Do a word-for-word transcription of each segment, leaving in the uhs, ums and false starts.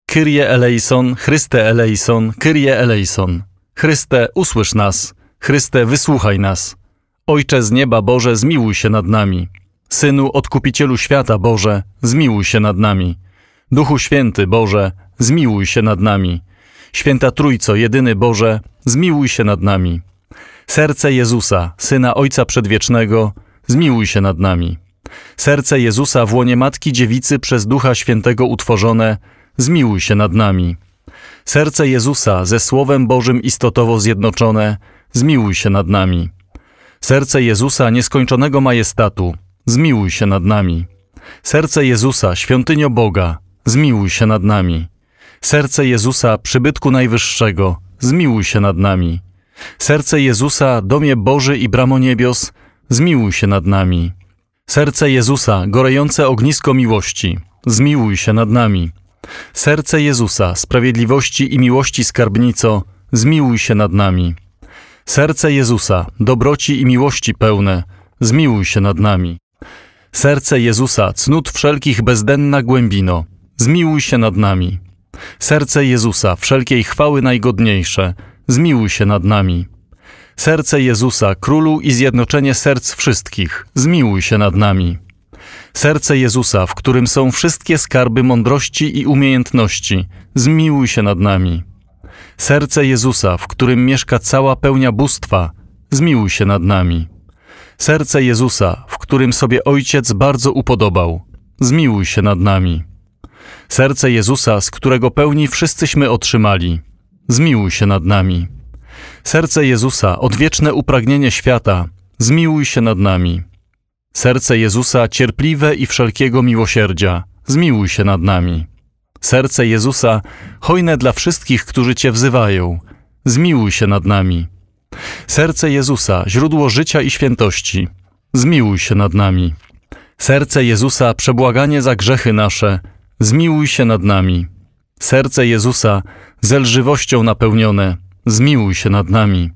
Kyrie eleison, Chryste eleison, Kyrie eleison. Chryste, usłysz nas. Chryste, wysłuchaj nas. Ojcze z nieba Boże, zmiłuj się nad nami. Synu, Odkupicielu świata Boże, zmiłuj się nad nami. Duchu Święty Boże, zmiłuj się nad nami. Święta Trójco, jedyny Boże, zmiłuj się nad nami. Serce Jezusa, Syna Ojca Przedwiecznego, zmiłuj się nad nami. Serce Jezusa w łonie Matki Dziewicy przez Ducha Świętego utworzone, zmiłuj się nad nami. Serce Jezusa ze Słowem Bożym istotowo zjednoczone, zmiłuj się nad nami. Serce Jezusa nieskończonego majestatu, zmiłuj się nad nami. Serce Jezusa, świątynio Boga, zmiłuj się nad nami. Serce Jezusa, przybytku najwyższego, zmiłuj się nad nami. Serce Jezusa, domie Boży i bramo niebios, zmiłuj się nad nami. Serce Jezusa, gorejące ognisko miłości, zmiłuj się nad nami. Serce Jezusa, sprawiedliwości i miłości skarbnico, zmiłuj się nad nami. Serce Jezusa, dobroci i miłości pełne, zmiłuj się nad nami. Serce Jezusa, cnót wszelkich bezdenna głębino, zmiłuj się nad nami. Serce Jezusa, wszelkiej chwały najgodniejsze, zmiłuj się nad nami. Serce Jezusa, Królu i zjednoczenie serc wszystkich, zmiłuj się nad nami. Serce Jezusa, w którym są wszystkie skarby mądrości i umiejętności, zmiłuj się nad nami. Serce Jezusa, w którym mieszka cała pełnia bóstwa, zmiłuj się nad nami. Serce Jezusa, w którym sobie Ojciec bardzo upodobał, zmiłuj się nad nami. Serce Jezusa, z którego pełni wszyscyśmy otrzymali, zmiłuj się nad nami. Serce Jezusa, odwieczne upragnienie świata, zmiłuj się nad nami. Serce Jezusa, cierpliwe i wszelkiego miłosierdzia, zmiłuj się nad nami. Serce Jezusa, hojne dla wszystkich, którzy Cię wzywają, zmiłuj się nad nami. Serce Jezusa, źródło życia i świętości, zmiłuj się nad nami. Serce Jezusa, przebłaganie za grzechy nasze, zmiłuj się nad nami. Serce Jezusa, zelżywością napełnione, zmiłuj się nad nami.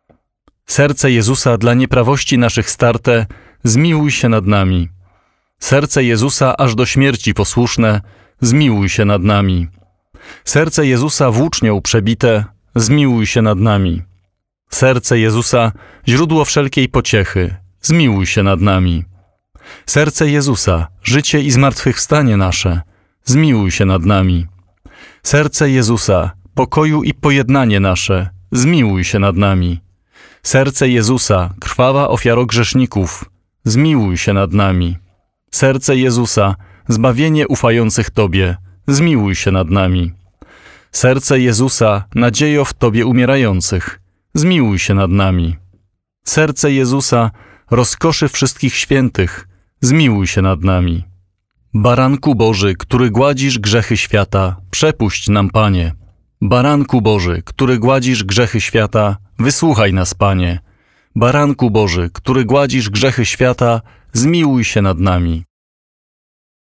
Serce Jezusa, dla nieprawości naszych starte, zmiłuj się nad nami. Serce Jezusa, aż do śmierci posłuszne, zmiłuj się nad nami. Serce Jezusa, włócznią przebite, zmiłuj się nad nami. Serce Jezusa, źródło wszelkiej pociechy, zmiłuj się nad nami. Serce Jezusa, życie i zmartwychwstanie nasze, zmiłuj się nad nami. Serce Jezusa, pokoju i pojednanie nasze, zmiłuj się nad nami. Serce Jezusa, krwawa ofiaro grzeszników, zmiłuj się nad nami. Serce Jezusa, zbawienie ufających Tobie, zmiłuj się nad nami. Serce Jezusa, nadziejo w Tobie umierających, zmiłuj się nad nami. Serce Jezusa, rozkoszy wszystkich świętych, zmiłuj się nad nami. Baranku Boży, który gładzisz grzechy świata, przepuść nam, Panie. Baranku Boży, który gładzisz grzechy świata, wysłuchaj nas, Panie. Baranku Boży, który gładzisz grzechy świata, zmiłuj się nad nami.